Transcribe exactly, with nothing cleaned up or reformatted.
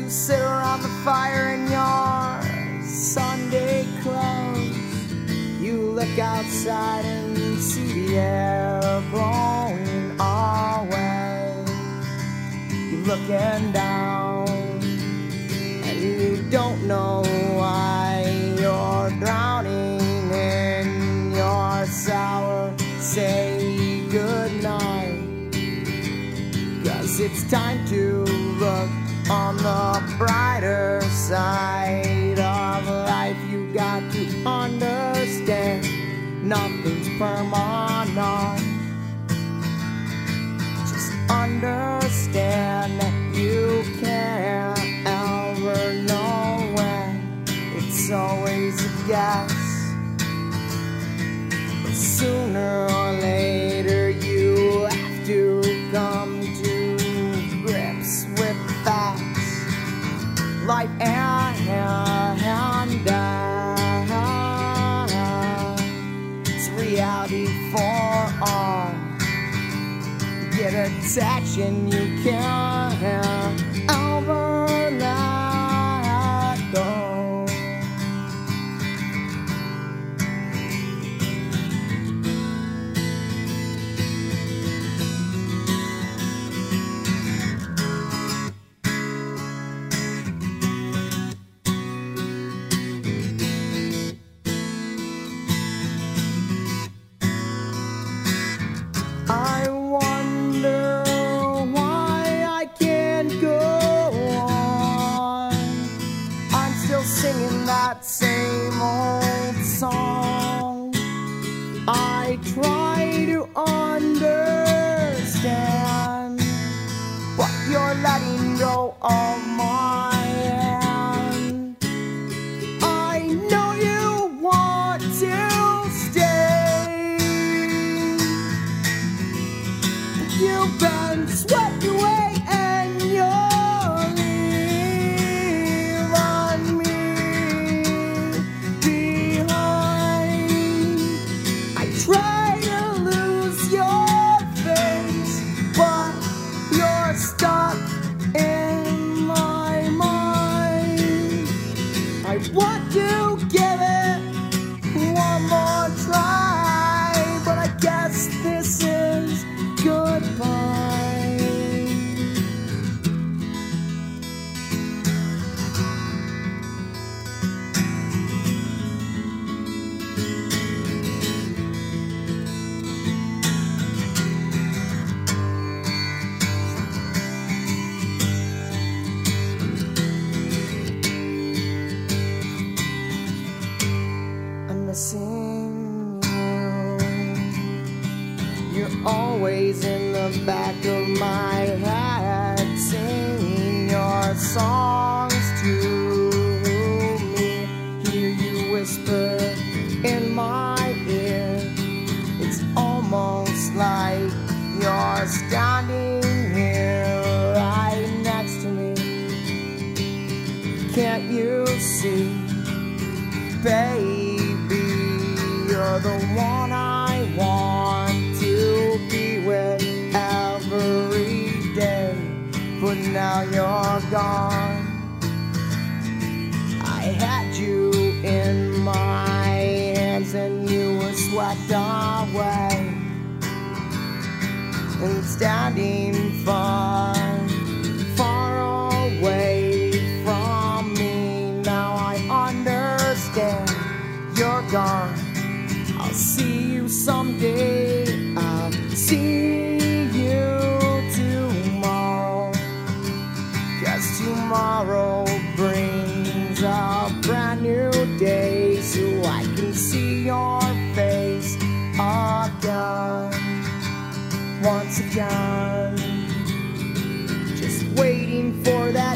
you sit around the fire in your Sunday clothes. You look outside and see the air blowing away. You're looking down and you don't know why you're drowning in your sour. Say goodnight, 'cause it's time to look on the brighter side of life. You got to understand nothing's permanent. Just understand that you can't ever know when. It's always a guess. But sooner or later you have to come to grips with facts. Life and, and death. It's reality for all. Get attached and you can't ever let go. I wonder why I can't go on. I'm still singing that same old song. I try to understand, but you're letting go of my hand. I know you want to stay. You've been swept away and you're leaving me behind. I try to lose your face, but you're stuck in my mind. I want to give it one more try, but I guess this is goodbye. I'm missing you. You're always in the back of my head, singing your songs to me. Hear you whisper in my ear. It's almost like you're standing here right next to me. Can't you see, baby, you're the one I want to be with every day, but now you're gone. I had you in my hands and you were swept away, and standing far, far away from me. Now I understand you're gone. I'll see you someday. I'll see you tomorrow. 'Cause tomorrow brings a brand new day, so I can see your face again. Once again, just waiting for that